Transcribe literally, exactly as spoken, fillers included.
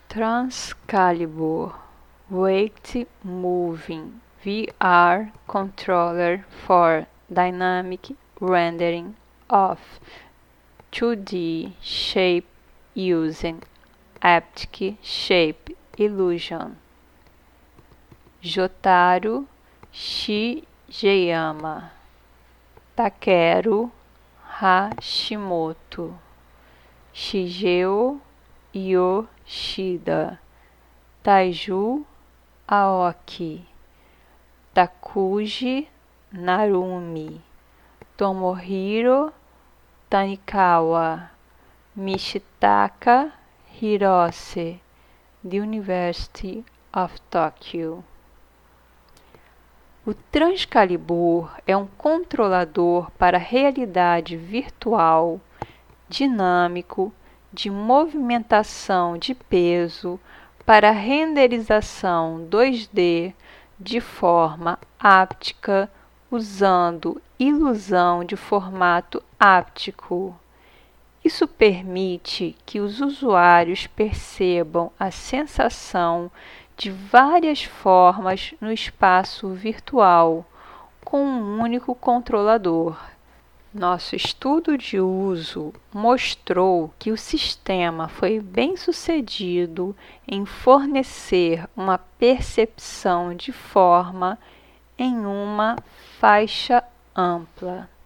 Transcalibur Weight Moving V R Controller for Dynamic Rendering of two D Shape Using Haptic Shape Illusion. Jotaro Shigeyama, Takeru Hashimoto, Shigeo Yoshida, Taiju Aoki, Takuji Narumi, Tomohiro Tanikawa, Mishitaka Hirose, The University of Tokyo. O Transcalibur é um controlador para realidade virtual, dinâmico, de movimentação de peso para renderização dois D de forma háptica usando ilusão de formato háptico. Isso permite que os usuários percebam a sensação de várias formas no espaço virtual com um único controlador. Nosso estudo de uso mostrou que o sistema foi bem-sucedido em fornecer uma percepção de forma em uma faixa ampla.